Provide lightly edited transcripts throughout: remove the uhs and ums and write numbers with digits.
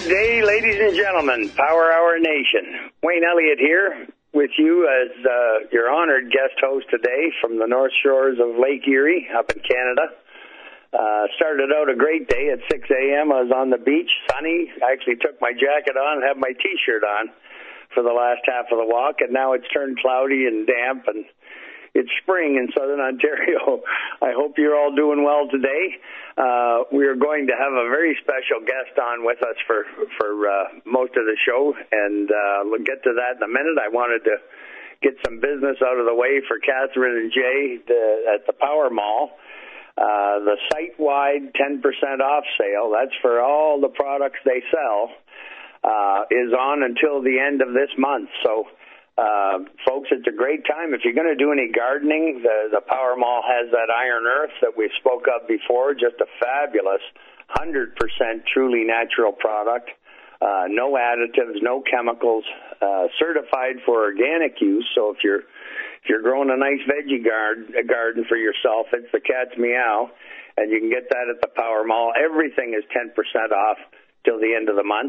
day, ladies and gentlemen, Power Hour Nation. Wayne Elliott here with you as your honored guest host today from the North Shores of Lake Erie up in Canada. Started out a great day at 6 a.m. I was on the beach, sunny. I actually took my jacket on and had my T-shirt on for the last half of the walk, and now it's turned cloudy and damp, and it's spring in southern Ontario. I hope you're all doing well today. We are going to have a very special guest on with us for most of the show, and we'll get to that in a minute. I wanted to get some business out of the way for Catherine and Jay at the Power Mall. The site-wide 10% off sale, that's for all the products they sell, is on until the end of this month. So, folks, it's a great time. If you're going to do any gardening, the Power Mall has that Iron Earth that we spoke of before, just a fabulous 100% truly natural product. No additives, no chemicals, certified for organic use. So if you're growing a nice veggie garden for yourself, it's the cat's meow, and you can get that at the Power Mall. Everything is 10% off till the end of the month.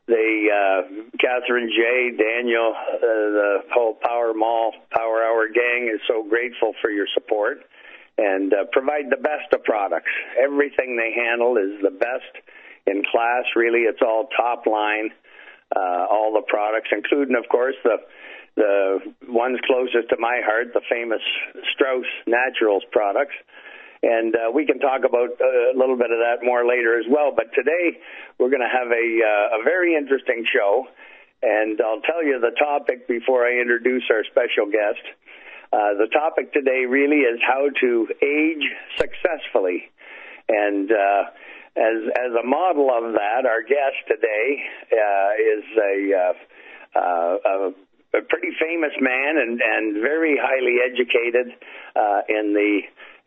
Catherine, Jay, Daniel, the whole Power Mall, Power Hour gang is so grateful for your support and provide the best of products. Everything they handle is the best in class, really. It's all top line, all the products, including, of course, the ones closest to my heart, the famous Strauss Naturals products. And we can talk about a little bit of that more later as well. But today we're going to have a very interesting show. And I'll tell you the topic before I introduce our special guest. The topic today really is how to age successfully. And as a model of that, our guest today is a pretty famous man and very highly educated in the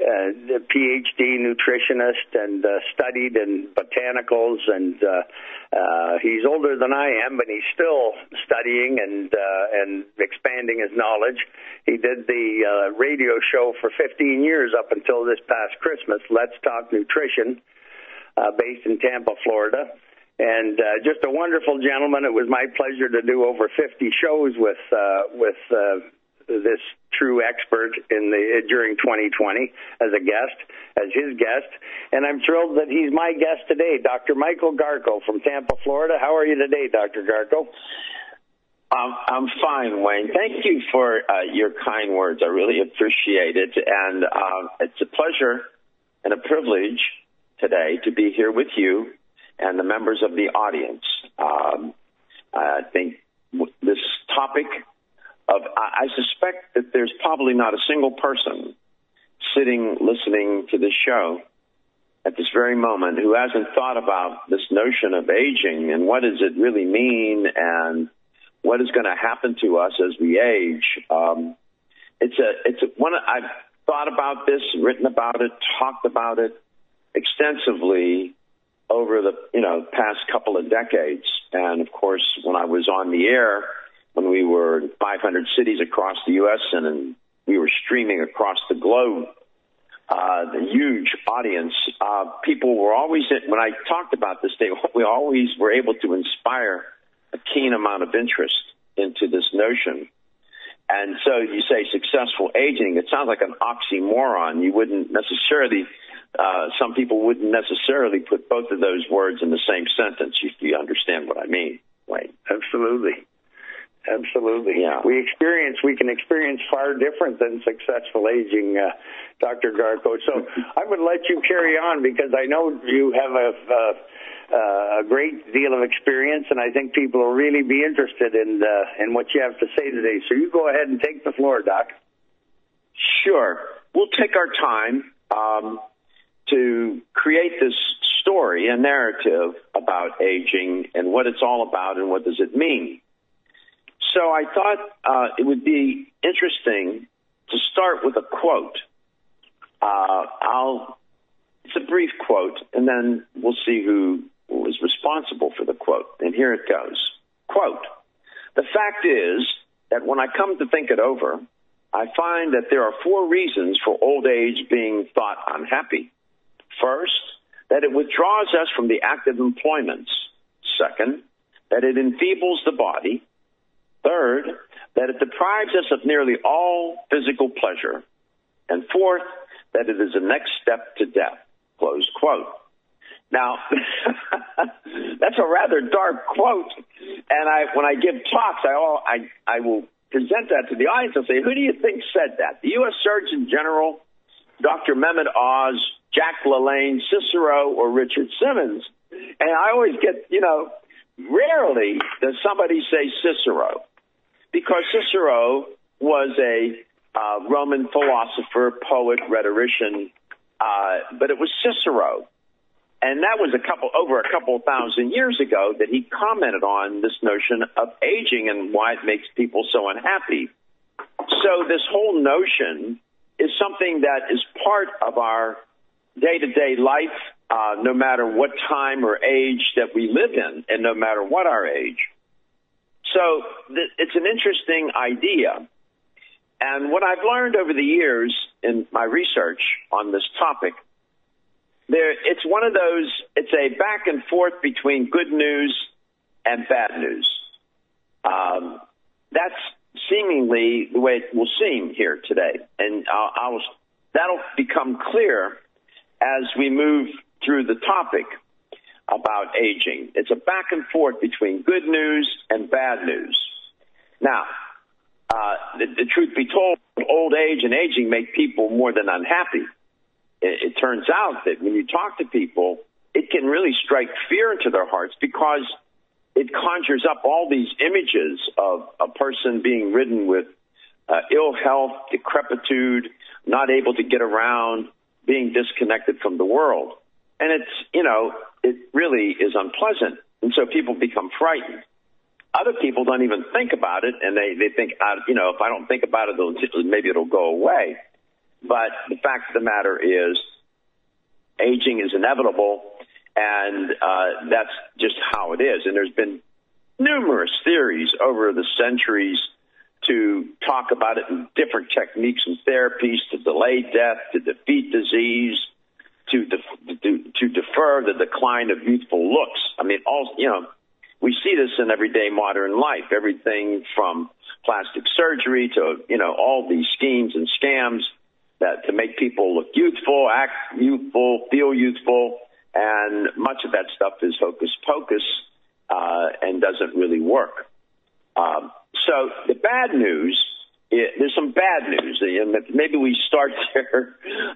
PhD nutritionist and studied in botanicals, and he's older than I am, but he's still studying and expanding his knowledge. He did the radio show for 15 years up until this past Christmas, Let's Talk Nutrition, based in Tampa, Florida. And just a wonderful gentleman. It was my pleasure to do over 50 shows with this true expert during 2020 as his guest. And I'm thrilled that he's my guest today, Dr. Michael Garko from Tampa, Florida. How are you today, Dr. Garko? I'm fine, Wayne. Thank you for your kind words. I really appreciate it. And it's a pleasure and a privilege today to be here with you and the members of the audience. I think this topic I suspect that there's probably not a single person sitting listening to this show at this very moment who hasn't thought about this notion of aging and what does it really mean and what is going to happen to us as we age. It's one I've thought about this, written about it, talked about it extensively over the past couple of decades. And of course, when I was on the air, when we were in 500 cities across the U.S. and we were streaming across the globe, the huge audience, people were always, when I talked about this, we always were able to inspire a keen amount of interest into this notion. And so you say successful aging, it sounds like an oxymoron. You wouldn't necessarily, some people wouldn't necessarily put both of those words in the same sentence, if you understand what I mean, Wayne. Absolutely. Absolutely. Yeah. We can experience far different than successful aging, Dr. Garko. So I would let you carry on because I know you have a great deal of experience, and I think people will really be interested in what you have to say today. So you go ahead and take the floor, Doc. Sure. We'll take our time to create this story, a narrative about aging and what it's all about and what does it mean. So I thought it would be interesting to start with a quote. It's a brief quote, and then we'll see who was responsible for the quote. And here it goes. Quote, "The fact is that when I come to think it over, I find that there are 4 reasons for old age being thought unhappy. First, that it withdraws us from the active employments, Second, that it enfeebles the body. Third, that it deprives us of nearly all physical pleasure. And fourth, that it is the next step to death, close quote. Now, that's a rather dark quote. And when I give talks, I will present that to the audience and say, who do you think said that? The U.S. Surgeon General, Dr. Mehmet Oz, Jack LaLanne, Cicero, or Richard Simmons? And I always get, rarely does somebody say Cicero, because Cicero was a Roman philosopher, poet, rhetorician, but it was Cicero. And that was over a couple thousand years ago that he commented on this notion of aging and why it makes people so unhappy. So this whole notion is something that is part of our day-to-day life, no matter what time or age that we live in, and no matter what our age. So it's an interesting idea. And what I've learned over the years in my research on this topic, it's one of those, it's a back and forth between good news and bad news. That's seemingly the way it will seem here today. And that'll become clear as we move through the topic about aging. It's a back and forth between good news and bad news. Now, the truth be told, old age and aging make people more than unhappy. It turns out that when you talk to people, it can really strike fear into their hearts because it conjures up all these images of a person being ridden with ill health, decrepitude, not able to get around, being disconnected from the world. And it really is unpleasant. And so people become frightened. Other people don't even think about it, and they think, if I don't think about it, maybe it'll go away. But the fact of the matter is, aging is inevitable, and that's just how it is. And there's been numerous theories over the centuries to talk about it in different techniques and therapies to delay death, to defeat disease, to defer the decline of youthful looks. I mean, we see this in everyday modern life, everything from plastic surgery to, all these schemes and scams that to make people look youthful, act youthful, feel youthful, and much of that stuff is hocus pocus and doesn't really work. So the bad news, there's some bad news. Maybe we start there.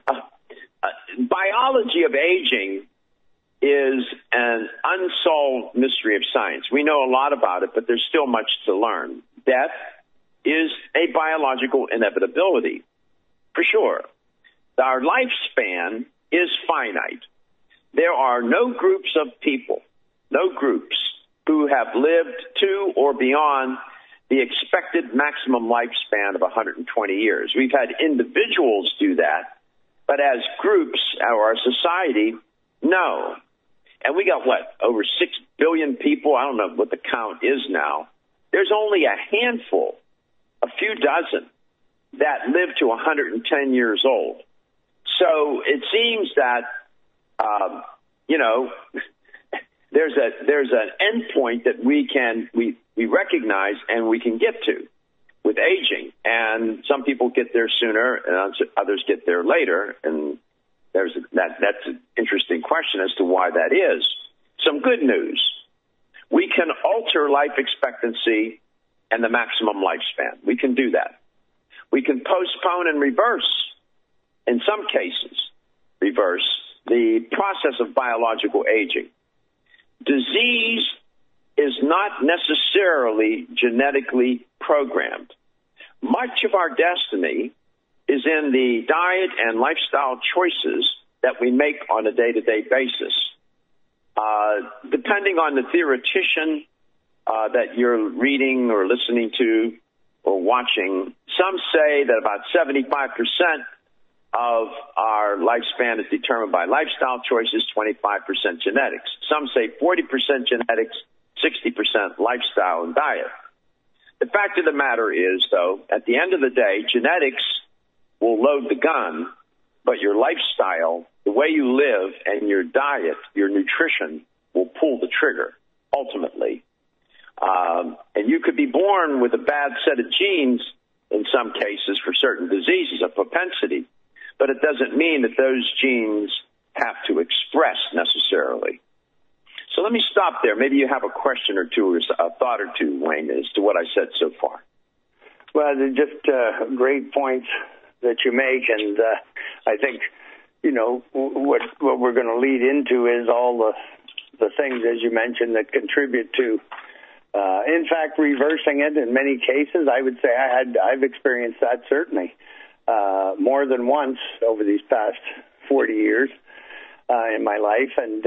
Biology of aging is an unsolved mystery of science. We know a lot about it, but there's still much to learn. Death is a biological inevitability, for sure. Our lifespan is finite. There are no groups of people, who have lived to or beyond the expected maximum lifespan of 120 years. We've had individuals do that, but as groups or our society, no. And we got, over 6 billion people? I don't know what the count is now. There's only a handful, a few dozen, that live to 110 years old. So it seems that, there's an end point that we recognize and we can get to with aging. And some people get there sooner and others get there later. And that's an interesting question as to why that is. Some good news. We can alter life expectancy and the maximum lifespan. We can do that. We can postpone and reverse, in some cases, the process of biological aging. Disease is not necessarily genetically programmed. Much of our destiny is in the diet and lifestyle choices that we make on a day-to-day basis. Depending on the theoretician that you're reading or listening to or watching, some say that about 75% of our lifespan is determined by lifestyle choices, 25% genetics. Some say 40% genetics, 60% lifestyle and diet. The fact of the matter is, though, at the end of the day, genetics will load the gun, but your lifestyle, the way you live, and your diet, your nutrition, will pull the trigger ultimately. And you could be born with a bad set of genes in some cases for certain diseases, a propensity, but it doesn't mean that those genes have to express necessarily. So let me stop there. Maybe you have a question or two, or a thought or two, Wayne, as to what I said so far. Well, they're just great points that you make, and I think, you know, what we're going to lead into is all the things, as you mentioned, that contribute to, in fact, reversing it in many cases. I would say I've experienced that certainly more than once over these past 40 years in my life, and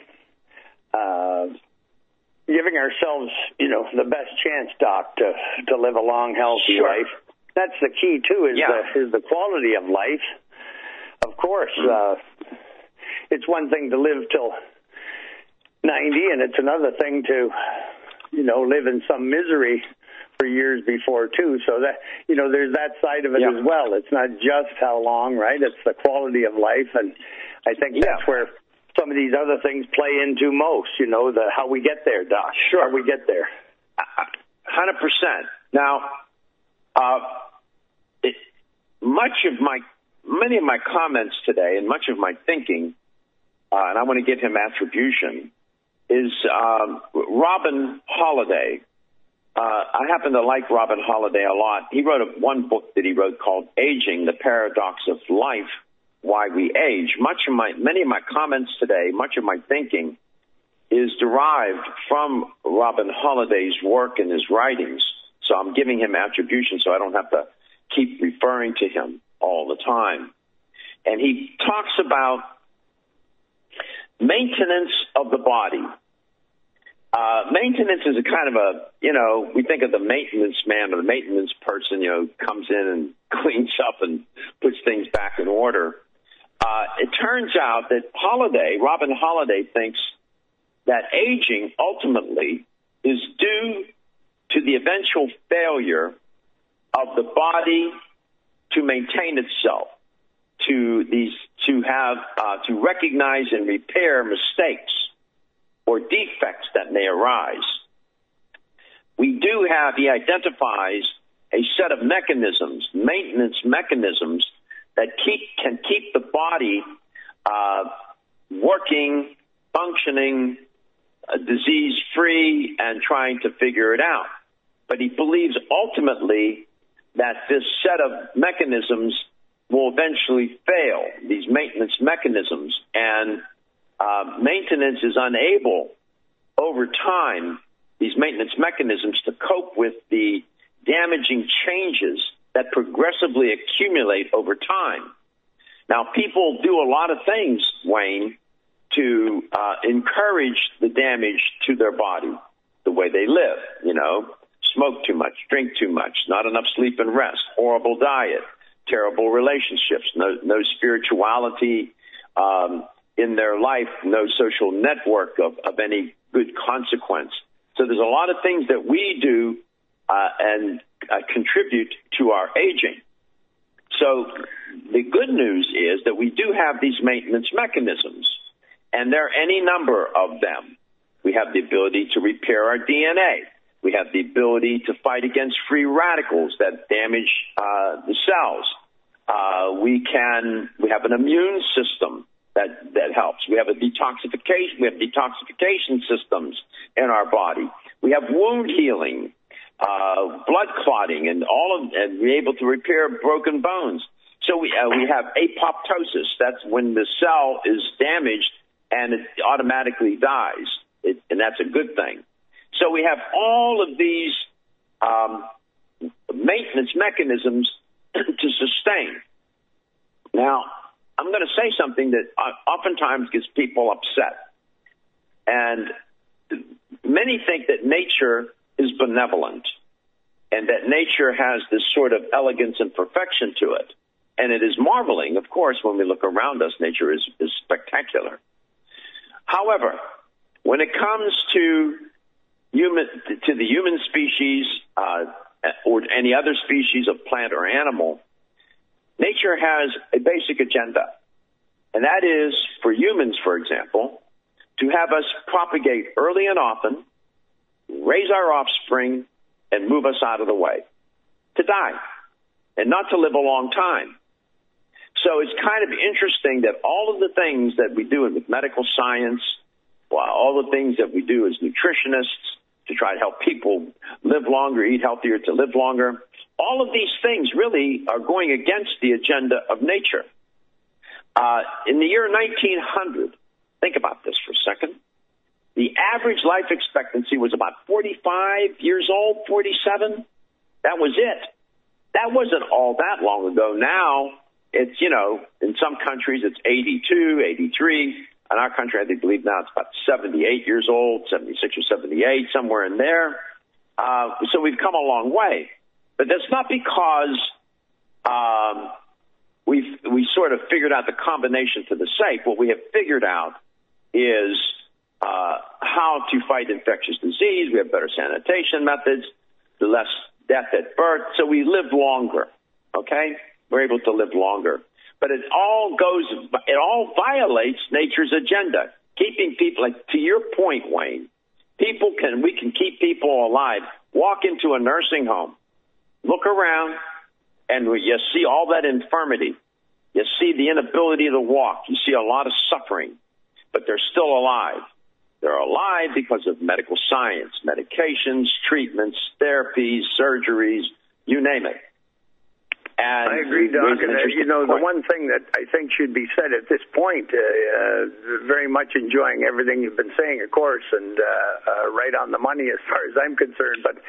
giving ourselves, you know, the best chance, Doc, to live a long, healthy life. That's the key too. Is the quality of life. Of course, it's one thing to live till 90, and it's another thing to, you know, live in some misery for years before too. So that, you know, there's that side of it as well. It's not just how long, right? It's the quality of life, and I think that's where some of these other things play into most, you know, how we get there, Doc. Sure. How we get there. 100%. Now, many of my comments today and much of my thinking, and I want to give him attribution, is Robin Holliday. I happen to like Robin Holliday a lot. He wrote one book that he wrote called Aging, the Paradox of Life, Why We Age. Many of my comments today, much of my thinking is derived from Robin Holliday's work and his writings. So I'm giving him attribution so I don't have to keep referring to him all the time. And he talks about maintenance of the body. Maintenance is a kind of a, you know, we think of the maintenance man or the maintenance person, you know, comes in and cleans up and puts things back in order. It turns out that Robin Holliday thinks that aging ultimately is due to the eventual failure of the body to maintain itself, to recognize and repair mistakes or defects that may arise. He identifies a set of mechanisms, maintenance mechanisms, that can keep the body working, functioning, disease-free, and trying to figure it out. But he believes ultimately that this set of mechanisms will eventually fail, these maintenance mechanisms, and maintenance is unable over time, these maintenance mechanisms, to cope with the damaging changes that progressively accumulate over time. Now, people do a lot of things, Wayne, to encourage the damage to their body, the way they live, you know, smoke too much, drink too much, not enough sleep and rest, horrible diet, terrible relationships, no spirituality in their life, no social network of any good consequence. So there's a lot of things that we do and contribute to our aging. So the good news is that we do have these maintenance mechanisms, and there are any number of them. We have the ability to repair our DNA. We have the ability to fight against free radicals that damage the cells. We have an immune system that helps. We have detoxification systems in our body. We have wound healing, blood clotting, and we're able to repair broken bones. So we have apoptosis. That's when the cell is damaged and it automatically dies, and that's a good thing. So we have all of these maintenance mechanisms to sustain. Now, I'm going to say something that oftentimes gets people upset. And many think that nature is benevolent and that nature has this sort of elegance and perfection to it. And it is marveling, of course, when we look around us, nature is spectacular. However, when it comes to the human species or any other species of plant or animal, nature has a basic agenda, and that is for humans, for example, to have us propagate early and often raise our offspring, and move us out of the way, to die, and not to live a long time. So it's kind of interesting that all of the things that we do with medical science, all the things that we do as nutritionists to try to help people live longer, eat healthier, to live longer, all of these things really are going against the agenda of nature. In the year 1900, think about this for a second, the average life expectancy was about 45 years old, 47. That was it. That wasn't all that long ago. Now, it's, in some countries it's 82, 83. In our country, I believe now it's about 78 years old, 76 or 78, somewhere in there. So we've come a long way. But that's not because we sort of figured out the combination to the safe. What we have figured out is how to fight infectious disease. We have better sanitation methods, the less death at birth. So we live longer, okay? We're able to live longer. But it all violates nature's agenda, keeping people, like to your point, Wayne, we can keep people alive. Walk into a nursing home, look around, and you see all that infirmity. You see the inability to walk. You see a lot of suffering, but they're still alive. They're alive because of medical science, medications, treatments, therapies, surgeries, you name it. And I agree, Doc. And, the one thing that I think should be said at this point, very much enjoying everything you've been saying, of course, and right on the money as far as I'm concerned. But,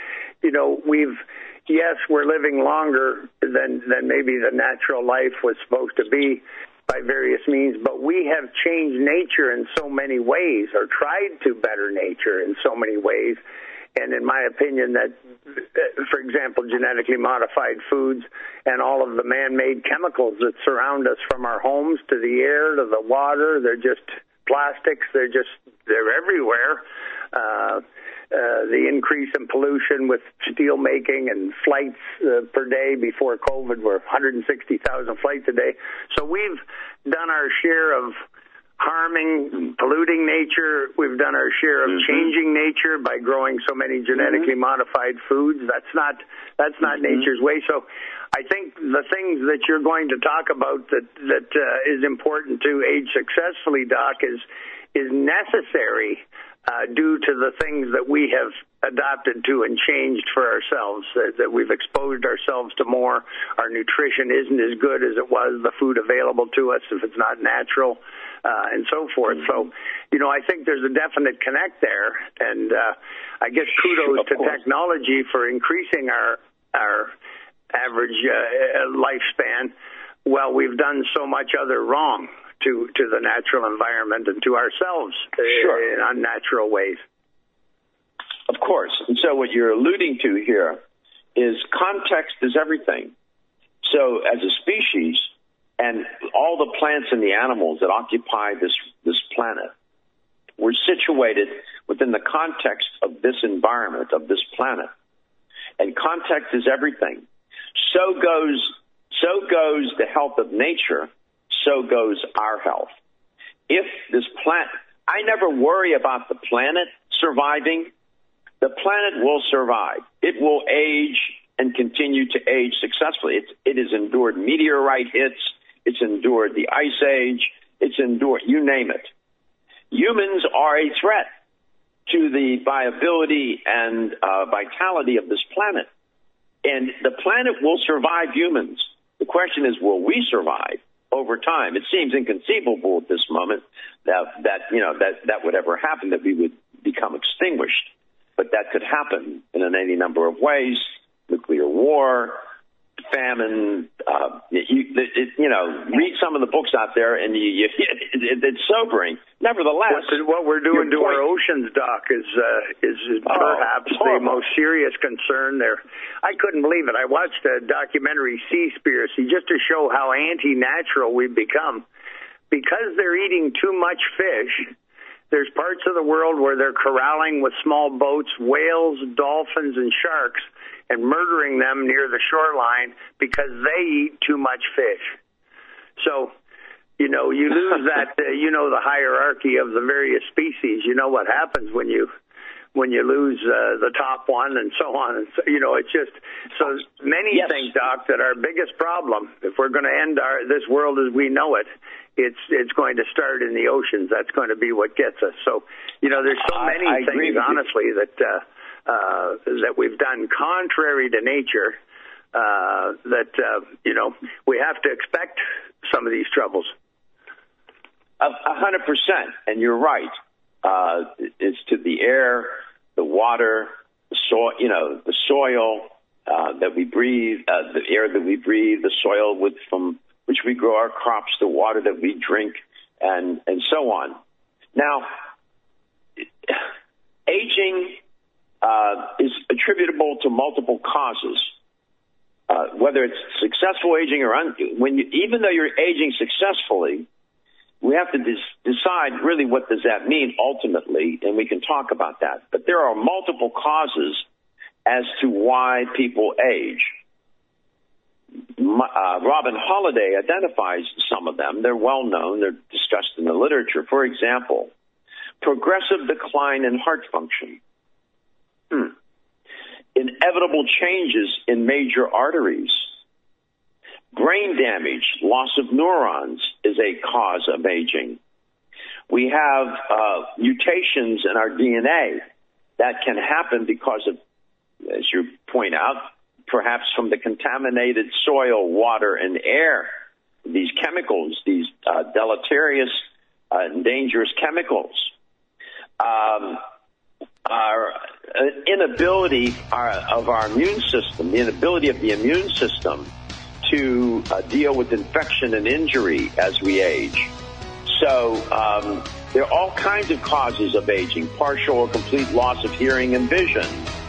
we're living longer than maybe the natural life was supposed to be by various means, but we have changed nature in so many ways, or tried to better nature in so many ways. And in my opinion, that, for example, genetically modified foods and all of the man-made chemicals that surround us, from our homes to the air to the water, they're just plastics. They're everywhere. The increase in pollution with steel making and flights per day before COVID were 160,000 flights a day. So we've done our share of harming, polluting nature. We've done our share of changing nature by growing so many genetically modified foods. That's not nature's way. So I think the things that you're going to talk about that is important to age successfully, Doc, is necessary due to the things that we have adopted to and changed for ourselves, that we've exposed ourselves to more. Our nutrition isn't as good as it was, the food available to us, if it's not natural, and so forth. So, I think there's a definite connect there, and I guess kudos to technology for increasing our average lifespan, while we've done so much other wrong to the natural environment and to ourselves in unnatural ways. Of course. And so what you're alluding to here is context is everything. So as a species, and all the plants and the animals that occupy this planet, we're situated within the context of this environment, of this planet. And context is everything. So goes the health of nature, so goes our health. If this planet, I never worry about the planet surviving. The planet will survive. It will age and continue to age successfully. It has endured meteorite hits. It's endured the ice age. It's endured, you name it. Humans are a threat to the viability and vitality of this planet. And the planet will survive humans. The question is, will we survive over time? It seems inconceivable at this moment that would ever happen, that we would become extinguished. But that could happen in any number of ways: nuclear war, famine. Read some of the books out there, and it's sobering. Nevertheless, what we're doing to our oceans, Doc, is perhaps the most serious concern there. I couldn't believe it. I watched a documentary, Seaspiracy, just to show how anti-natural we've become. Because they're eating too much fish, there's parts of the world where they're corralling with small boats whales, dolphins, and sharks, and murdering them near the shoreline because they eat too much fish. So, you lose that, the hierarchy of the various species. You know what happens when you when you lose the top one and so on. And so, it's just so many things, Doc, that our biggest problem, if we're going to end this world as we know it, it's going to start in the oceans. That's going to be what gets us. So, there's so many things, honestly, that we've done contrary to nature that we have to expect some of these troubles. 100%, and you're right. It's to the air, the water, the soil, the soil that we breathe, the air that we breathe, the soil from which we grow our crops, the water that we drink, and so on. Now, aging is attributable to multiple causes. Whether it's successful aging or even though you're aging successfully, we have to decide really what does that mean ultimately, and we can talk about that. But there are multiple causes as to why people age. Robin Holliday identifies some of them. They're well known. They're discussed in the literature. For example, progressive decline in heart function. Inevitable changes in major arteries. Brain damage, loss of neurons is a cause of aging. We have mutations in our DNA that can happen because of, as you point out, perhaps from the contaminated soil, water, and air. These chemicals, these deleterious and dangerous chemicals. Our inability of our immune system, the inability of the immune system to deal with infection and injury as we age. So there are all kinds of causes of aging, partial or complete loss of hearing and vision.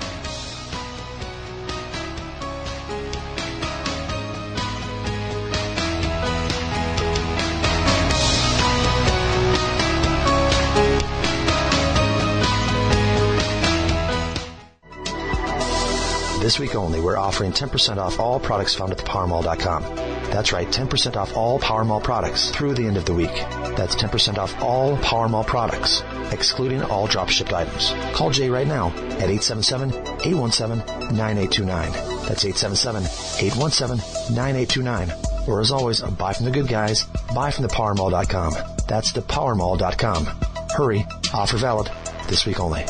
This week only, we're offering 10% off all products found at thepowermall.com. That's right, 10% off all Powermall products through the end of the week. That's 10% off all Powermall products, excluding all drop-shipped items. Call Jay right now at 877-817-9829. That's 877-817-9829. Or as always, buy from the good guys, buy from thepowermall.com. That's thepowermall.com. Hurry, offer valid this week only.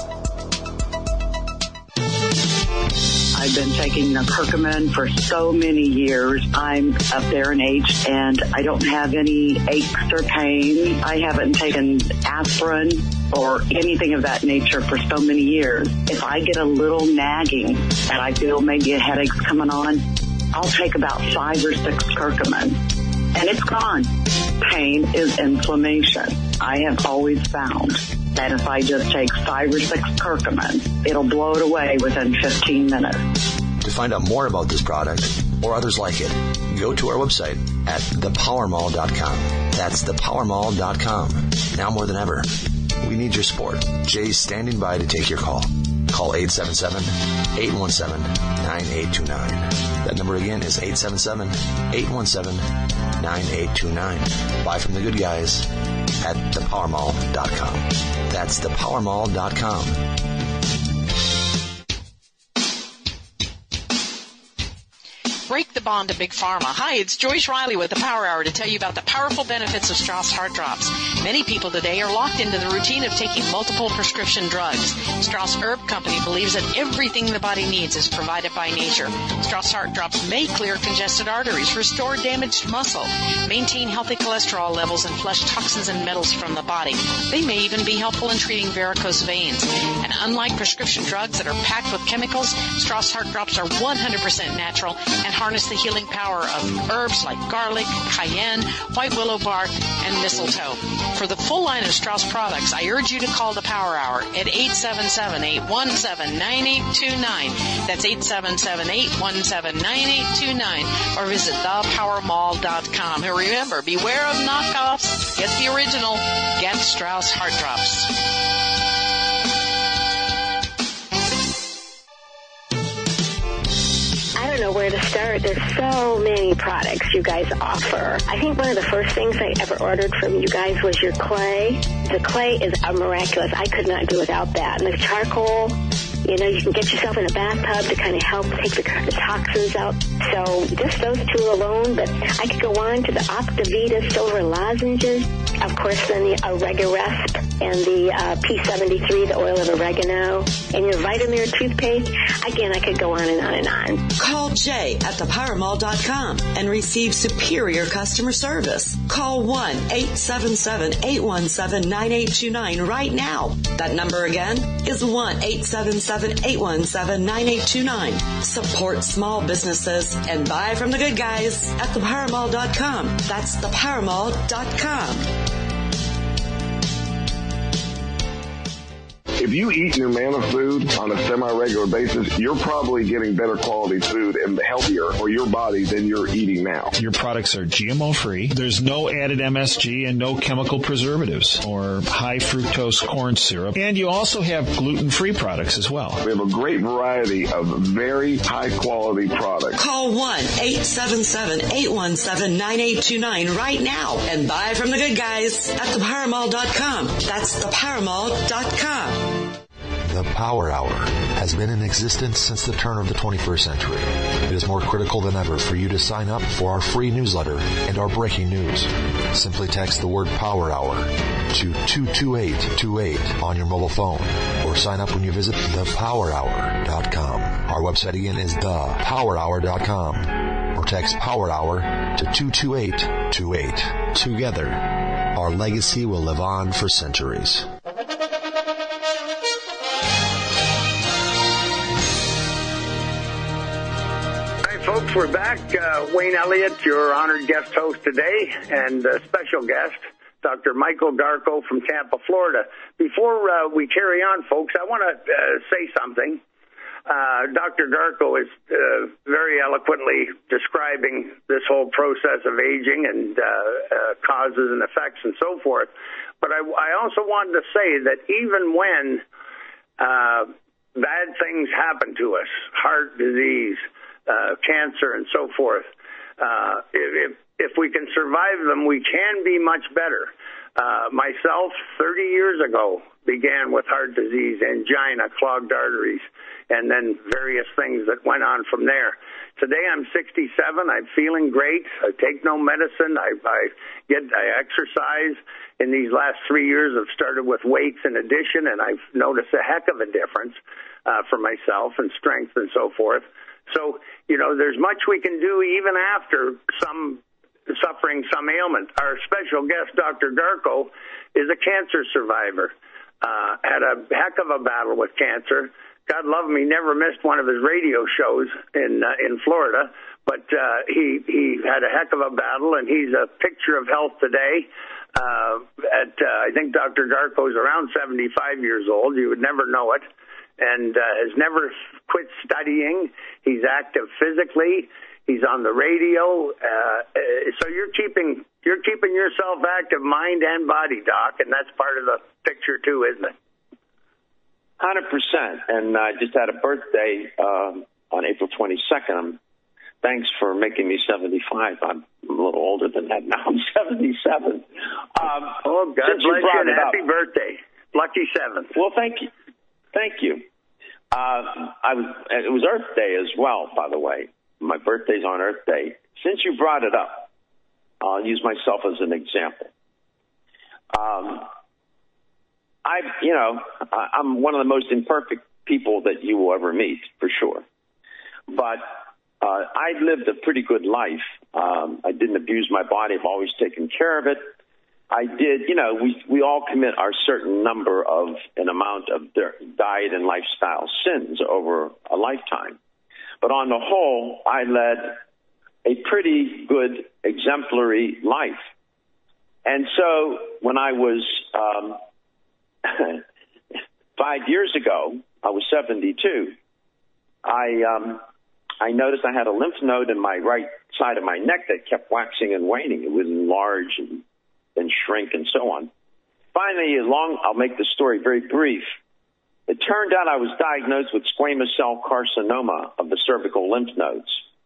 I've been taking the curcumin for so many years. I'm up there in age, and I don't have any aches or pain. I haven't taken aspirin or anything of that nature for so many years. If I get a little nagging and I feel maybe a headache's coming on, I'll take about 5 or 6 curcumin, and it's gone. Pain is inflammation. I have always found that if I just take 5 or 6 curcumin, it'll blow it away within 15 minutes. To find out more about this product or others like it, go to our website at thepowermall.com. That's thepowermall.com. Now more than ever, we need your support. Jay's standing by to take your call. Call 877-817-9829. That number again is 877-817-9829. Buy from the good guys at thepowermall.com. That's thepowermall.com. Break the bond to Big Pharma. Hi, it's Joyce Riley with the Power Hour to tell you about the powerful benefits of Strauss Heart Drops. Many people today are locked into the routine of taking multiple prescription drugs. Strauss Herb Company believes that everything the body needs is provided by nature. Strauss Heart Drops may clear congested arteries, restore damaged muscle, maintain healthy cholesterol levels, and flush toxins and metals from the body. They may even be helpful in treating varicose veins. And unlike prescription drugs that are packed with chemicals, Strauss Heart Drops are 100% natural and harness the healing power of herbs like garlic, cayenne, white willow bark, and mistletoe. For the full line of Strauss products, I urge you to call the Power Hour at 877-817-9829. That's 877-817-9829. Or visit thepowermall.com. And remember, beware of knockoffs. Get the original. Get Strauss Heart Drops. I don't know where to start. There's so many products you guys offer. I think one of the first things I ever ordered from you guys was your clay. The clay is miraculous. I could not do without that. And the charcoal, you know, you can get yourself in a bathtub to kind of help take the toxins out. So just those two alone, but I could go on to the Optivita silver lozenges. Of course, then the Oregaresp and the P73, the oil of oregano, and your Vitamir toothpaste. Again, I could go on and on and on. Call Jay at thepowermall.com and receive superior customer service. Call 1-877-817-9829 right now. That number again is 1-877-817-9829. Support small businesses and buy from the good guys at thepowermall.com. That's thepowermall.com. If you eat Numanna food on a semi-regular basis, you're probably getting better quality food and healthier for your body than you're eating now. Your products are GMO-free. There's no added MSG and no chemical preservatives or high fructose corn syrup. And you also have gluten-free products as well. We have a great variety of very high-quality products. Call 1-877-817-9829 right now and buy from the good guys at thepowermall.com. That's thepowermall.com. The Power Hour has been in existence since the turn of the 21st century. It is more critical than ever for you to sign up for our free newsletter and our breaking news. Simply text the word Power Hour to 22828 on your mobile phone or sign up when you visit thepowerhour.com. Our website again is thepowerhour.com or text Power Hour to 22828. Together, our legacy will live on for centuries. Folks, we're back. Wayne Elliott, your honored guest host today, and special guest, Dr. Michael Garko from Tampa, Florida. Before we carry on, folks, I want to say something. Dr. Garko is very eloquently describing this whole process of aging and causes and effects and so forth. But I also wanted to say that even when bad things happen to us, heart disease, cancer and so forth, if we can survive them, we can be much better. Myself, 30 years ago, began with heart disease, angina, clogged arteries, and then various things that went on from there. Today I'm 67. I'm feeling great. I take no medicine. I exercise. In these last 3 years, I've started with weights in addition, and I've noticed a heck of a difference for myself and strength and so forth. So, you know, there's much we can do even after suffering some ailment. Our special guest, Dr. Garko, is a cancer survivor. Had a heck of a battle with cancer. God love him, he never missed one of his radio shows in Florida. But he had a heck of a battle, and he's a picture of health today. I think Dr. Garko is around 75 years old. You would never know it. And has never quit studying. He's active physically. He's on the radio. So you're keeping yourself active, mind and body, Doc, and that's part of the picture too, isn't it? 100%. And I just had a birthday on April 22nd. Thanks for making me 75. I'm a little older than that now. I'm 77. God bless you and happy birthday. Lucky 7th. Well, thank you. Thank you. It was Earth Day as well, by the way. My birthday's on Earth Day. Since you brought it up, I'll use myself as an example. I'm one of the most imperfect people that you will ever meet, for sure. But I lived a pretty good life. I didn't abuse my body. I've always taken care of it. I did, we all commit our certain number of an amount of diet and lifestyle sins over a lifetime. But on the whole, I led a pretty good, exemplary life. And so when I was 5 years ago, I was 72, I noticed I had a lymph node in my right side of my neck that kept waxing and waning. It would enlarge and shrink and so on. Finally, I'll make the story very brief. It turned out I was diagnosed with squamous cell carcinoma of the cervical lymph nodes.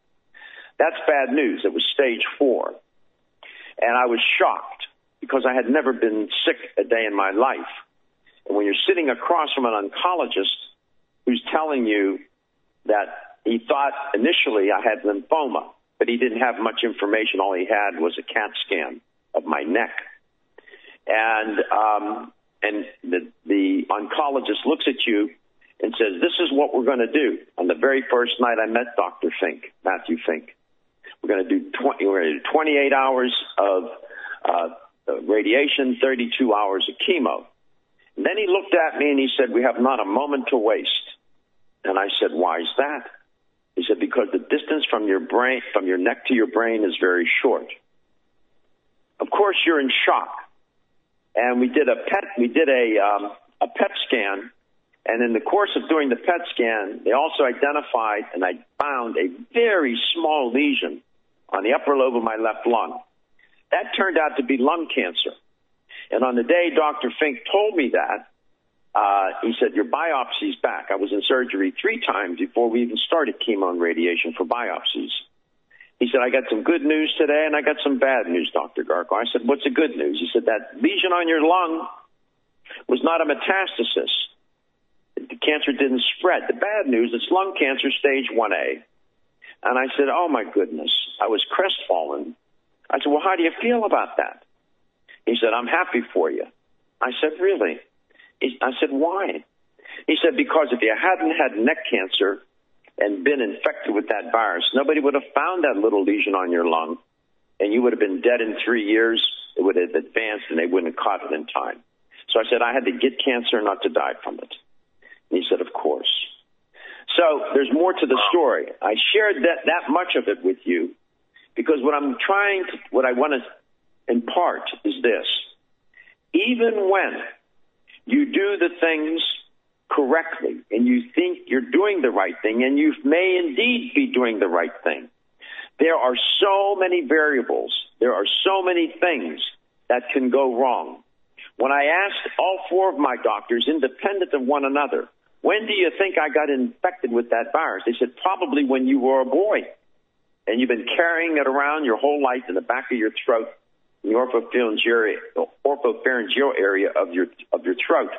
That's bad news. It was stage 4. And I was shocked because I had never been sick a day in my life. And when you're sitting across from an oncologist who's telling you that he thought initially I had lymphoma, but he didn't have much information. All he had was a CAT scan of my neck. And the oncologist looks at you and says, this is what we're going to do. On the very first night I met Dr. Fink, Matthew Fink, we're going to do 28 hours of radiation, 32 hours of chemo. And then he looked at me and he said, we have not a moment to waste. And I said, why is that? He said, because the distance from your brain, from your neck to your brain is very short. Of course, you're in shock. And we did a PET scan. And in the course of doing the PET scan, they also identified, and I found a very small lesion on the upper lobe of my left lung. That turned out to be lung cancer. And on the day Dr. Fink told me that, he said, your biopsy's back. I was in surgery 3 times before we even started chemo and radiation for biopsies. He said, I got some good news today and I got some bad news, Dr. Garko. I said, what's the good news? He said, that lesion on your lung was not a metastasis. The cancer didn't spread. The bad news, it's lung cancer stage 1A. And I said, oh, my goodness. I was crestfallen. I said, well, how do you feel about that? He said, I'm happy for you. I said, really? I said, why? He said, because if you hadn't had neck cancer and been infected with that virus, nobody would have found that little lesion on your lung, and you would have been dead in 3 years. It would have advanced, and they wouldn't have caught it in time. So I said, I had to get cancer not to die from it. And he said, of course. So there's more to the story. I shared that much of it with you because what I want to impart is this. Even when you do the things correctly and you think you're doing the right thing, and you may indeed be doing the right thing, there are so many variables, there are so many things that can go wrong. When I asked all 4 of my doctors, independent of one another, when do you think I got infected with that virus? They said, probably when you were a boy, and you've been carrying it around your whole life in the back of your throat, in the oropharyngeal area of your throat.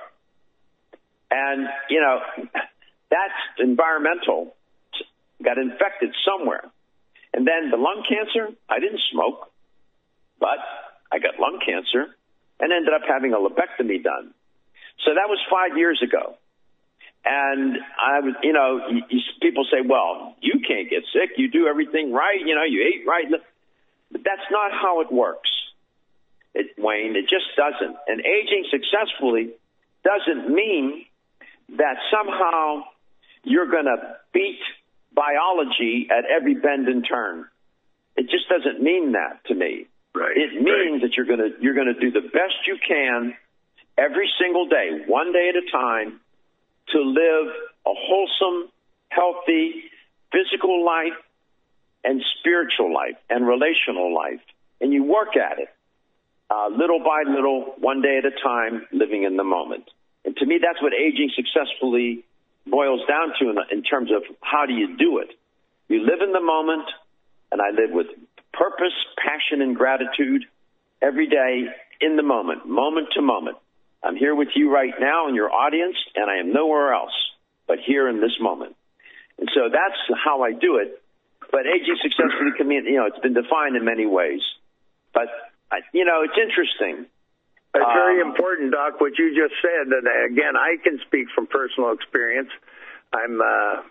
And, you know, that's environmental. Got infected somewhere. And then the lung cancer, I didn't smoke, but I got lung cancer and ended up having a lobectomy done. So that was 5 years ago. And I was, you know, people say, well, you can't get sick. You do everything right. You know, you ate right. But that's not how it works, Wayne. It just doesn't. And aging successfully doesn't mean that somehow you're going to beat biology at every bend and turn. It just doesn't mean that to me. Right. It means that you're going to do the best you can every single day, one day at a time, to live a wholesome, healthy, physical life and spiritual life and relational life. And you work at it little by little, one day at a time, living in the moment. And to me, that's what aging successfully boils down to in terms of how do you do it. You live in the moment, and I live with purpose, passion, and gratitude every day in the moment to moment. I'm here with you right now in your audience, and I am nowhere else but here in this moment. And so that's how I do it. But aging successfully can mean, you know, it's been defined in many ways. But, you know, it's interesting. It's very important, Doc, what you just said. And again, I can speak from personal experience. I'm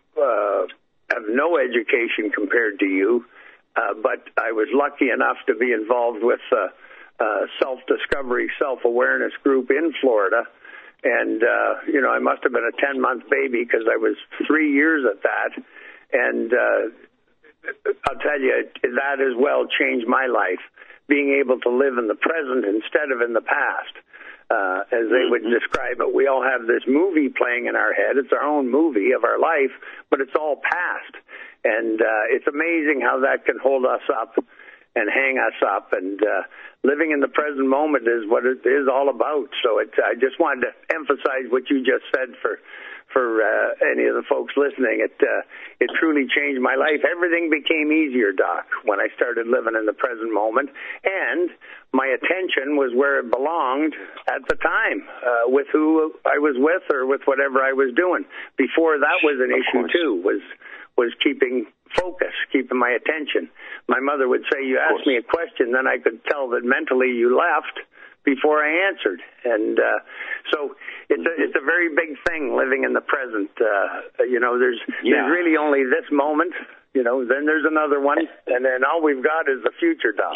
have no education compared to you, but I was lucky enough to be involved with self-discovery, self-awareness group in Florida. And, you know, I must have been a 10-month baby because I was 3 years at that. And I'll tell you, that as well changed my life, being able to live in the present instead of in the past. As they would describe it, we all have this movie playing in our head. It's our own movie of our life, but it's all past. And it's amazing how that can hold us up and hang us up. And living in the present moment is what it is all about. So I just wanted to emphasize what you just said for for any of the folks listening. It truly changed my life. Everything became easier, Doc, when I started living in the present moment, and my attention was where it belonged at the time, with who I was with or with whatever I was doing. Before, that was an issue too, was keeping focus, keeping my attention. My mother would say, you asked me a question, then I could tell that mentally you left before I answered. And so it's a very big thing living in the present. There's really only this moment, then there's another one, and then all we've got is the future, Doc.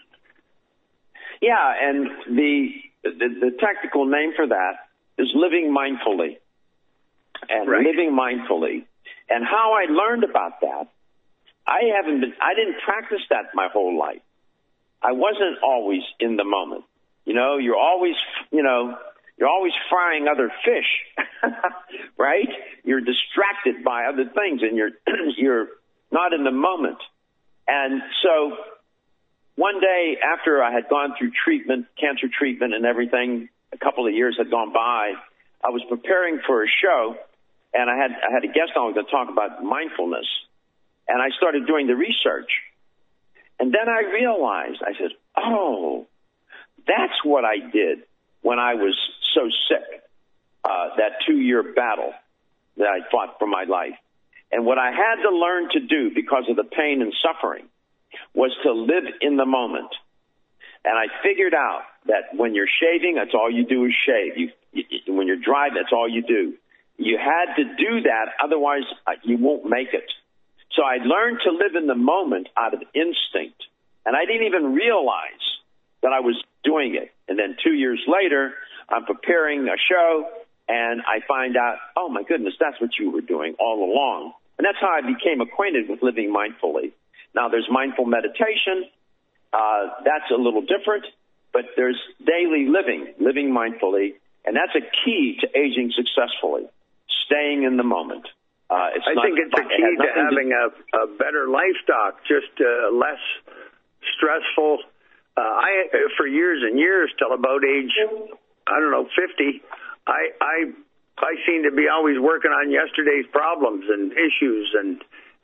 Yeah, and the technical name for that is living mindfully. And living mindfully. And how I learned about that, I didn't practice that my whole life. I wasn't always in the moment. You're always frying other fish, right? You're distracted by other things, and you're not in the moment. And so one day after I had gone through cancer treatment and everything, a couple of years had gone by, I was preparing for a show, and I had a guest on to talk about mindfulness. And I started doing the research. And then I realized, I said, oh, that's what I did when I was so sick, that 2-year battle that I fought for my life. And what I had to learn to do because of the pain and suffering was to live in the moment. And I figured out that when you're shaving, that's all you do is shave. When you're driving, that's all you do. You had to do that, otherwise you won't make it. So I learned to live in the moment out of instinct. And I didn't even realize that I was doing it. And then 2 years later, I'm preparing a show, and I find out, oh, my goodness, that's what you were doing all along. And that's how I became acquainted with living mindfully. Now, there's mindful meditation. That's a little different. But there's daily living mindfully. And that's a key to aging successfully, staying in the moment. I think it's a key to having a better life, Doc, just less stressful. For years and years, till about age, 50, I seem to be always working on yesterday's problems and issues, and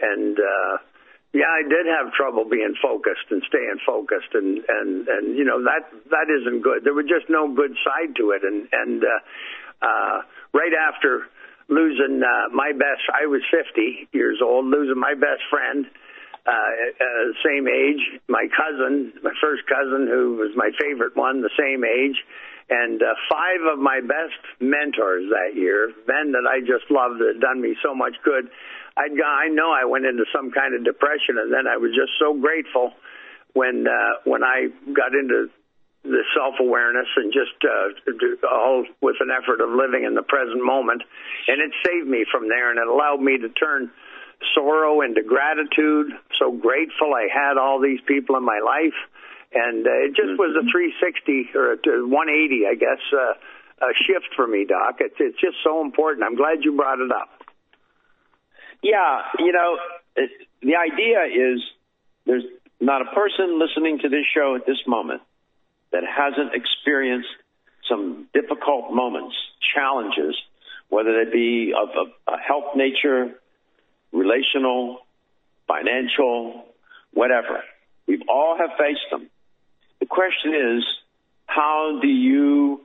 I did have trouble being focused and staying focused, and that isn't good. There was just no good side to it, and right after losing I was 50 years old, losing my best friend, same age, my first cousin, who was my favorite one, the same age, and 5 of my best mentors that year, men that I just loved, that had done me so much good. I know I went into some kind of depression, and then I was just so grateful when I got into the self-awareness and just all with an effort of living in the present moment. And it saved me from there, and it allowed me to turn sorrow into gratitude. So grateful I had all these people in my life. And it just was a 360 or a 180, I guess, a shift for me, Doc. It's just so important. I'm glad you brought it up. Yeah, the idea is there's not a person listening to this show at this moment that hasn't experienced some difficult moments, challenges, whether they be of a health nature, relational, financial, whatever. We all have faced them. The question is, how do you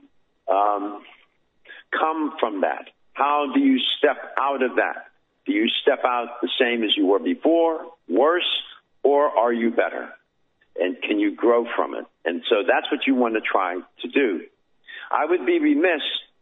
come from that? How do you step out of that? Do you step out the same as you were before, worse, or are you better? And can you grow from it? And so that's what you want to try to do. I would be remiss.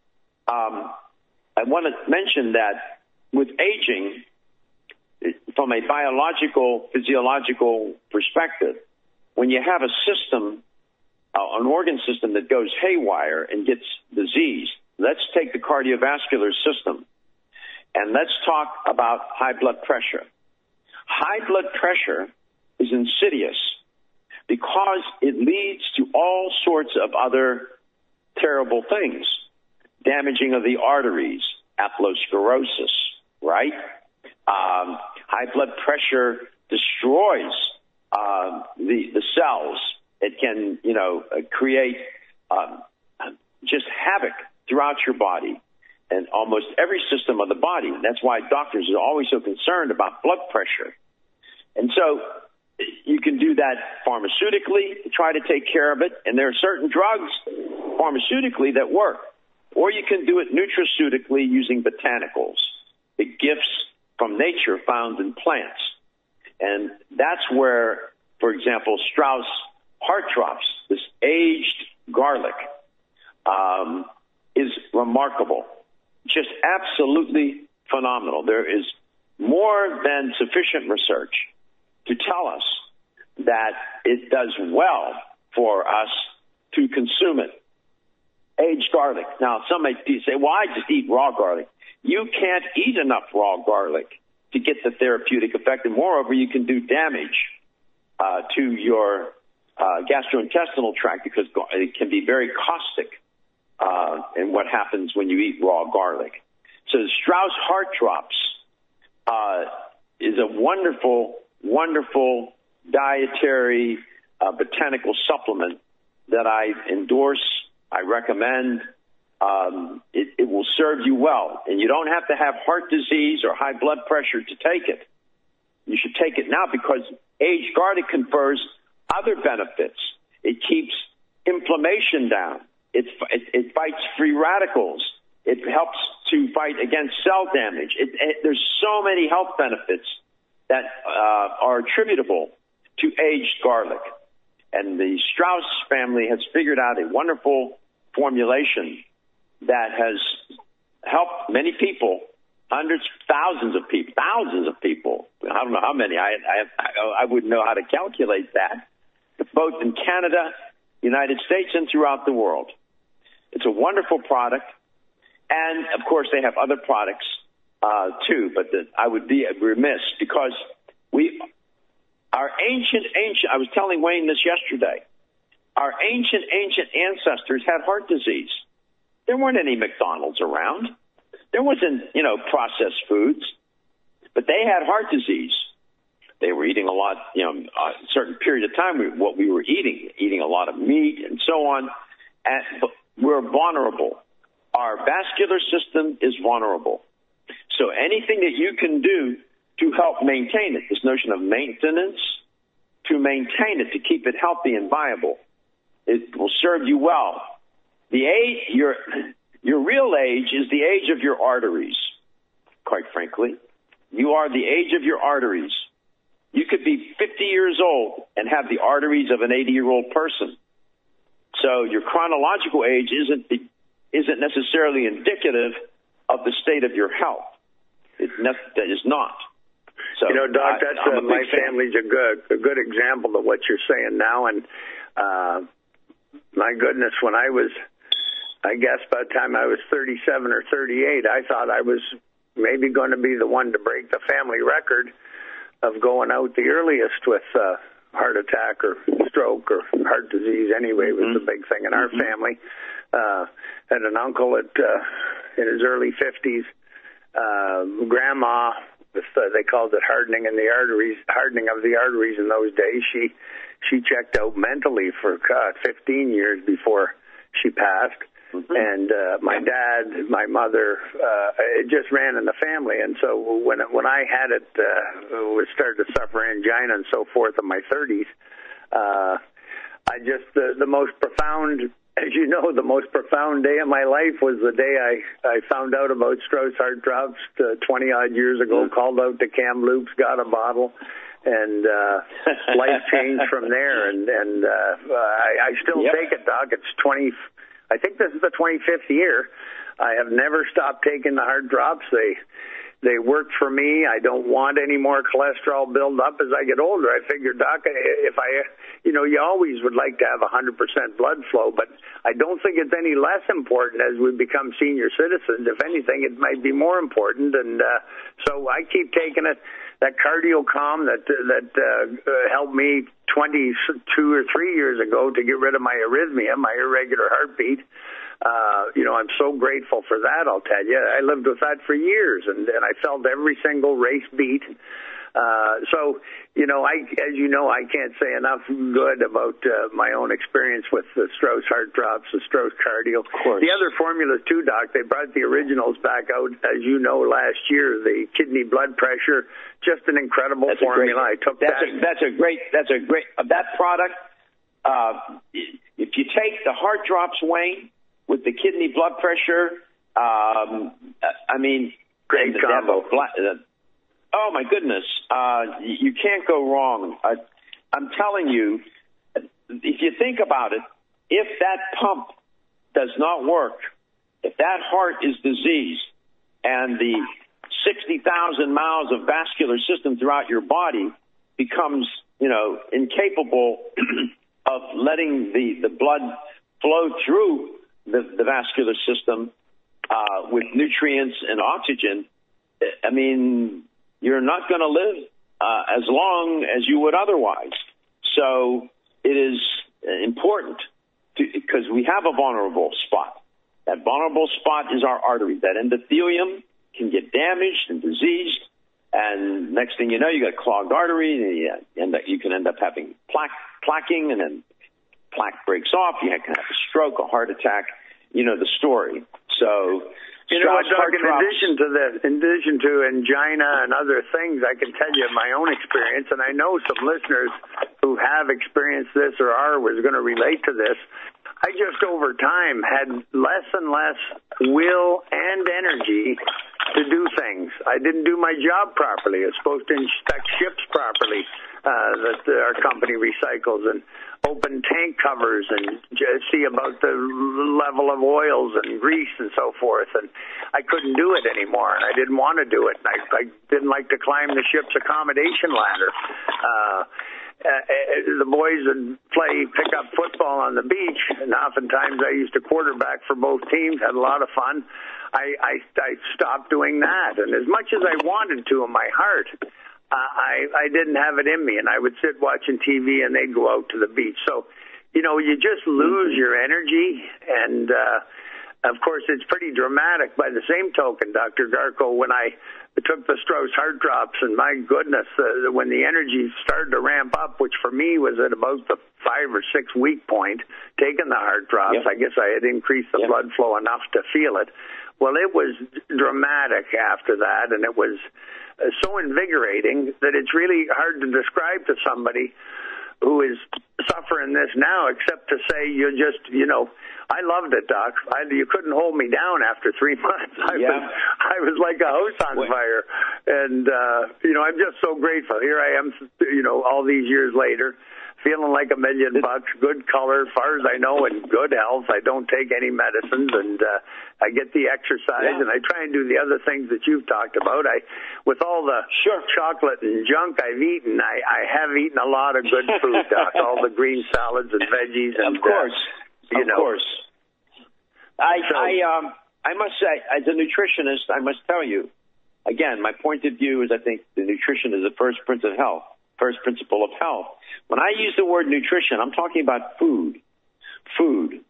I want to mention that with aging, from a biological, physiological perspective, when you have a system, an organ system that goes haywire and gets diseased, let's take the cardiovascular system and let's talk about high blood pressure. High blood pressure is insidious because it leads to all sorts of other terrible things. Damaging of the arteries, atherosclerosis, right? High blood pressure destroys the cells. It can, create just havoc throughout your body. and almost every system of the body. And that's why doctors are always so concerned about blood pressure. And so you can do that pharmaceutically to try to take care of it. And there are certain drugs pharmaceutically that work. Or you can do it nutraceutically using botanicals, the gifts from nature found in plants. And that's where, for example, Strauss Heart Drops, this aged garlic, is remarkable. Just absolutely phenomenal. There is more than sufficient research to tell us that it does well for us to consume it. Aged garlic. Now, some may say, well, I just eat raw garlic. You can't eat enough raw garlic to get the therapeutic effect. And moreover, you can do damage to your gastrointestinal tract because it can be very caustic in what happens when you eat raw garlic. So the Strauss Heart Drops is a wonderful, wonderful dietary botanical supplement that I endorse. I recommend. It will serve you well. And you don't have to have heart disease or high blood pressure to take it. You should take it now because aged garlic confers other benefits. It keeps inflammation down. It fights free radicals. It helps to fight against cell damage. There's so many health benefits that are attributable to aged garlic. And the Strauss family has figured out a wonderful formulation that has helped many people, hundreds, thousands of people. I don't know how many. I wouldn't know how to calculate that, both in Canada, United States, and throughout the world. It's a wonderful product. And, of course, they have other products, too, but I would be remiss because our ancient, I was telling Wayne this yesterday, our ancient ancestors had heart disease. There weren't any McDonald's around. There wasn't, processed foods, but they had heart disease. They were eating a lot, a certain period of time, what we were eating a lot of meat and so on. But we're vulnerable. Our vascular system is vulnerable. So anything that you can do to help maintain it, this notion of maintenance, to maintain it, to keep it healthy and viable, it will serve you well. The age, your real age is the age of your arteries, quite frankly. You are the age of your arteries. You could be 50 years old and have the arteries of an 80-year-old person. So your chronological age isn't necessarily indicative of the state of your health. It is not. So, Doc, my family's a good example of what you're saying now. And my goodness, when I guess by the time I was 37 or 38, I thought I was maybe going to be the one to break the family record of going out the earliest with heart attack or stroke or heart disease. Anyway, it was a big thing in our family. Had an uncle in his early 50s. Grandma, they called it hardening of the arteries in those days. She checked out mentally for 15 years before she passed. And my dad, my mother, it just ran in the family. And so when I had it, started to suffer angina and so forth in my 30s, the most profound, as you know, the most profound day of my life was the day I found out about Strauss Heart Drops 20-odd years ago, called out to Kamloops, got a bottle, and life changed from there. And I still take it, Doc. It's I think this is the 25th year. I have never stopped taking the heart drops. They work for me. I don't want any more cholesterol build up as I get older. I figure, Doc, you always would like to have 100% blood flow, but I don't think it's any less important as we become senior citizens. If anything, it might be more important. And so I keep taking it. That CardioCalm that helped me 22 or 3 years ago to get rid of my arrhythmia, my irregular heartbeat. I'm so grateful for that, I'll tell you. I lived with that for years, and I felt every single race beat. So, you know, as you know, I can't say enough good about my own experience with the Strauss Heart Drops, the Strauss Cardio. Of course. The other formulas too, Doc, they brought the originals back out, as you know, last year. The kidney blood pressure, just an incredible formula. I took that. That's a great. That product. If you take the Heart Drops, Wayne, with the kidney blood pressure, I mean, great combo. Oh my goodness, you can't go wrong. I'm telling you, if you think about it, if that pump does not work, if that heart is diseased, and the 60,000 miles of vascular system throughout your body becomes, you know, incapable of letting the blood flow through the vascular system with nutrients and oxygen, I mean, you're not going to live as long as you would otherwise. So it is important because we have a vulnerable spot. That vulnerable spot is our artery. That endothelium can get damaged and diseased, and next thing you know, you got clogged artery, and you can end up having plaquing, and then plaque breaks off. You can have a stroke, a heart attack. You know the story. So, you know, Doug, in addition to angina and other things, I can tell you my own experience, and I know some listeners who have experienced this or was going to relate to this. I just over time had less and less will and energy to do things. I didn't do my job properly. I was supposed to inspect ships properly that our company recycles, and open tank covers and just see about the level of oils and grease and so forth. And I couldn't do it anymore, and I didn't want to do it. I didn't like to climb the ship's accommodation ladder. The boys would pick up football on the beach, and oftentimes I used to quarterback for both teams, had a lot of fun. I stopped doing that, and as much as I wanted to in my heart, I didn't have it in me, and I would sit watching TV, and they'd go out to the beach. So, you know, you just lose your energy, and of course, it's pretty dramatic. By the same token, Dr. Garko, when I took the Strauss Heart Drops, and my goodness, when the energy started to ramp up, which for me was at about the 5 or 6 week point, taking the Heart Drops, I guess I had increased the blood flow enough to feel it. Well, it was dramatic after that, and it was so invigorating that it's really hard to describe to somebody who is suffering this now, except to say I loved it, Doc. You couldn't hold me down after 3 months. I was like a house on fire. And, I'm just so grateful. Here I am, all these years later, feeling like $1 million, good color, as far as I know, and good health. I don't take any medicines, and I get the exercise, and I try and do the other things that you've talked about. With all the chocolate and junk I've eaten, I have eaten a lot of good food, Doc, all the green salads and veggies. And, of course. Of course. I must say, as a nutritionist, I must tell you, again, my point of view is I think the nutrition is the first principle of health. When I use the word nutrition, I'm talking about food. Food.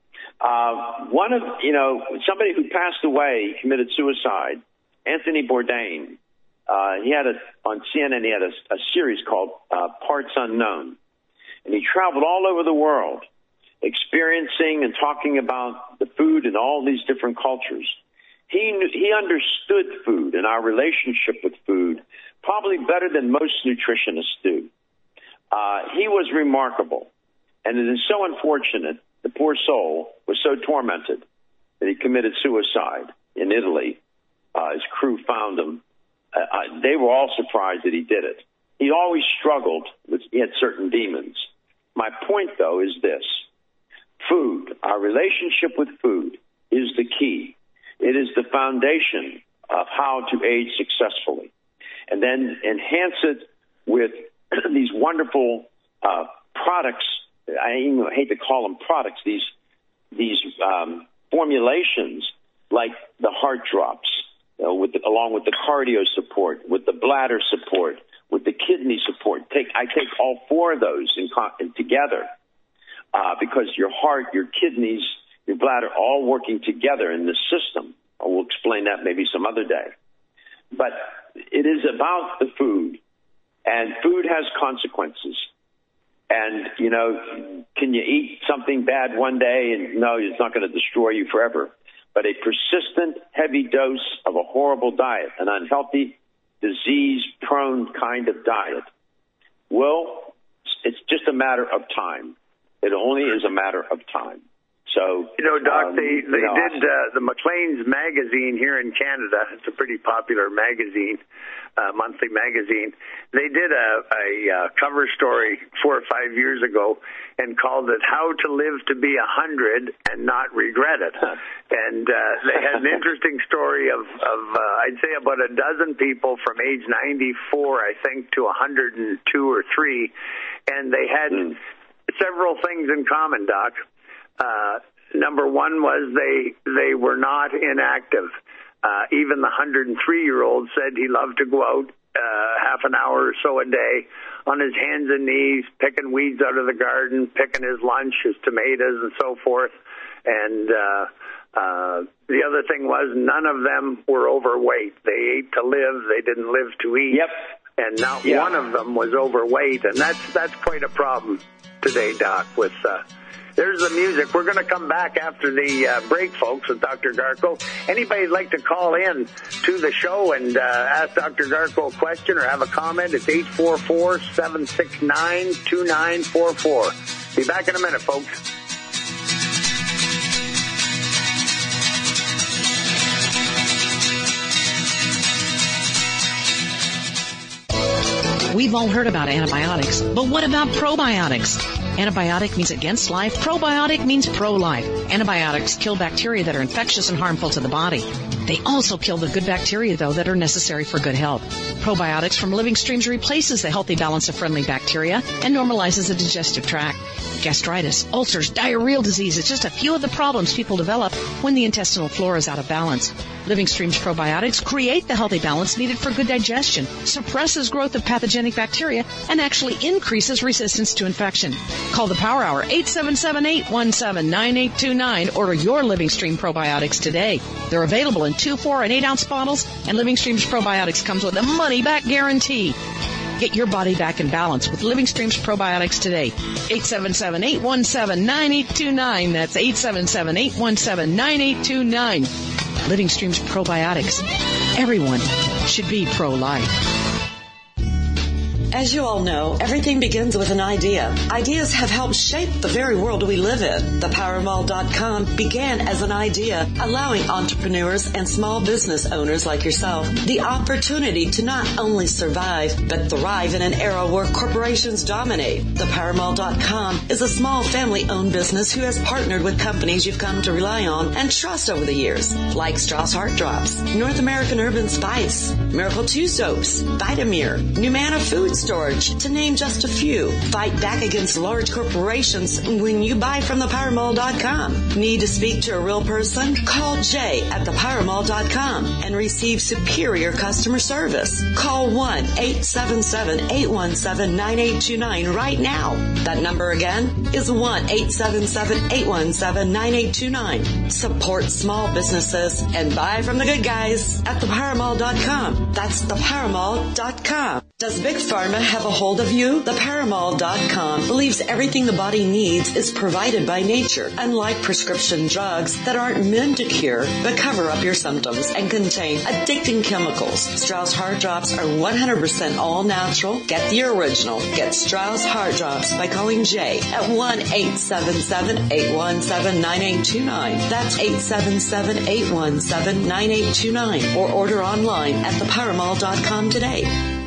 Somebody who passed away, committed suicide, Anthony Bourdain, on CNN, he had a series called Parts Unknown. And he traveled all over the world, experiencing and talking about the food in all these different cultures. He understood food and our relationship with food probably better than most nutritionists do. He was remarkable, and it is so unfortunate. The poor soul was so tormented that he committed suicide in Italy. His crew found him. They were all surprised that he did it. He always struggled he had certain demons. My point, though, is this. Food, our relationship with food, is the key. It is the foundation of how to age successfully. And then enhance it with these wonderful products. I even hate to call them products. These formulations like the Heart Drops, along with the cardio support, with the bladder support, with the kidney support. I take all 4 of those together because your heart, your kidneys, your bladder, all working together in the system. We'll explain that maybe some other day. But it is about the food. And food has consequences. And, you know, can you eat something bad one day and no, it's not going to destroy you forever. But a persistent, heavy dose of a horrible diet, an unhealthy, disease-prone kind of diet, well, it's just a matter of time. It only is a matter of time. So, you know, Doc, they did the Maclean's magazine here in Canada. It's a pretty popular magazine, monthly magazine. They did a cover story 4 or 5 years ago and called it "How to Live to Be 100 and Not Regret It." And they had an interesting story of I'd say about a dozen people from age 94, I think, to 102 or 3, and they had several things in common, Doc. Number one was they were not inactive. Even the 103-year-old said he loved to go out half an hour or so a day on his hands and knees, picking weeds out of the garden, picking his lunch, his tomatoes, and so forth. And the other thing was none of them were overweight. They ate to live. They didn't live to eat. Yep. And not one of them was overweight. And that's quite a problem today, Doc, with... There's the music. We're going to come back after the break, folks, with Dr. Garko. Anybody'd like to call in to the show and ask Dr. Garko a question or have a comment, it's 844-769-2944. Be back in a minute, folks. We've all heard about antibiotics, but what about probiotics? Antibiotic means against life. Probiotic means pro-life. Antibiotics kill bacteria that are infectious and harmful to the body. They also kill the good bacteria, though, that are necessary for good health. Probiotics from Living Streams replaces the healthy balance of friendly bacteria and normalizes the digestive tract. Gastritis, ulcers, diarrheal disease is just a few of the problems people develop when the intestinal flora is out of balance. Living Streams probiotics create the healthy balance needed for good digestion, suppresses growth of pathogenic bacteria, and actually increases resistance to infection. Call the Power Hour, 877-817-9829. Order your Living Stream probiotics today. They're available in 2, 4, and 8-ounce bottles, and Living Streams probiotics comes with a money-back guarantee. Get your body back in balance with Living Streams probiotics today. 877-817-9829. That's 877-817-9829. Living Streams probiotics. Everyone should be pro-life. As you all know, everything begins with an idea. Ideas have helped shape the very world we live in. ThePowerMall.com began as an idea, allowing entrepreneurs and small business owners like yourself the opportunity to not only survive, but thrive in an era where corporations dominate. ThePowerMall.com is a small family-owned business who has partnered with companies you've come to rely on and trust over the years, like Strauss Heart Drops, North American Herb & Spice, Miracle 2 Soaps, Vitamir, Numana Food Storage, to name just a few. Fight back against large corporations when you buy from ThePowerMall.com. Need to speak to a real person? Call Jay at ThePowerMall.com and receive superior customer service. Call 1-877-817-9829 right now. That number again is 1-877-817-9829. Support small businesses and buy from the good guys at ThePowerMall.com. That's ThePowerMall.com. Does Big Pharma have a hold of you? TheParamall.com believes everything the body needs is provided by nature, unlike prescription drugs that aren't meant to cure but cover up your symptoms and contain addicting chemicals. Strauss Heart Drops are 100% all natural. Get the original. Get Strauss Heart Drops by calling Jay at 1-877-817-9829. That's 877-817-9829. Or order online at TheParamall.com today.